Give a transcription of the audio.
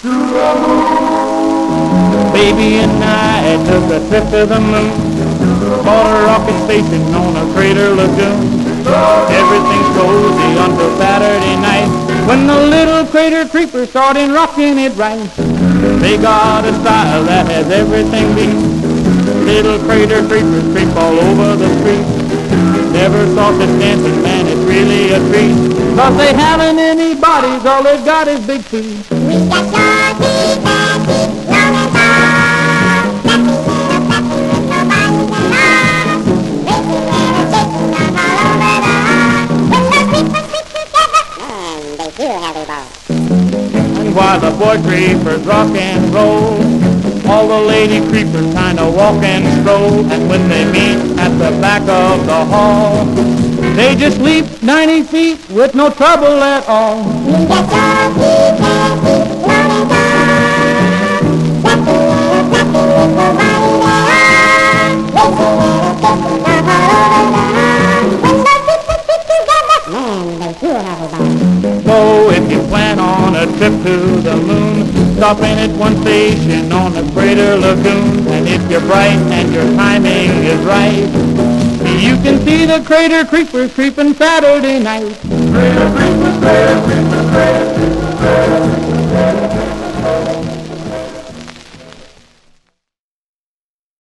Baby and I took a trip to the moon. Bought a rocket station on a crater lagoon. Everything's rosy until Saturday night, when the little crater creepers started rocking it right. They got a style that has everything beat. Little crater creepers creep all over the street. Never saw such dancing, man, it's really a treat. 'Cause they haven't any bodies, all they've got is big feet. We got shorty, fatty, long and tall, flappy little flappy with no bodies at all, racing and shaking on all over the hall. When the creepers creep together, they do have a ball. And while the boy creepers rock and roll, all the lady creepers kinda walk and stroll. And when they meet at the back of the hall, they just leap 90 feet with no trouble at all. We got shorty, fatty, long and tall, flappy little flappy with no bodies at all, racing and shaking on all over the hall. When the creepers creep together, they do have a ball. So if you plan on a trip to the moon, stop in at one station on the crater lagoon. And if you're bright and your timing is right, you can see the crater creepers creeping Saturday night. Crater creepers, crater creepers, crater